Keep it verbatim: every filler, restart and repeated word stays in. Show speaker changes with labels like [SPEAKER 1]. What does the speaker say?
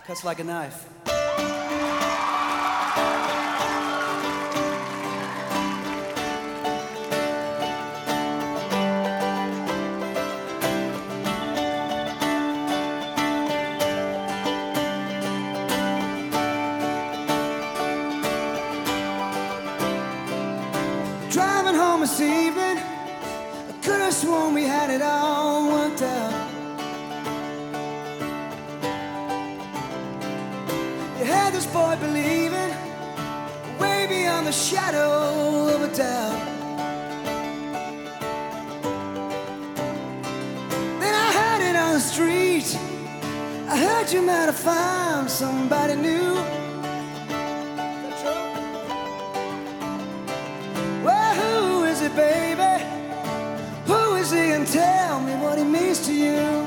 [SPEAKER 1] Cuts like a knife.
[SPEAKER 2] Driving home this evening, I could have sworn we had it all worked out. You had this boy believing, way beyond the shadow of a doubt. Then I heard it on the street, I heard you might have found somebody new. Well, who is it, baby? Who is he, and tell me what he means to you?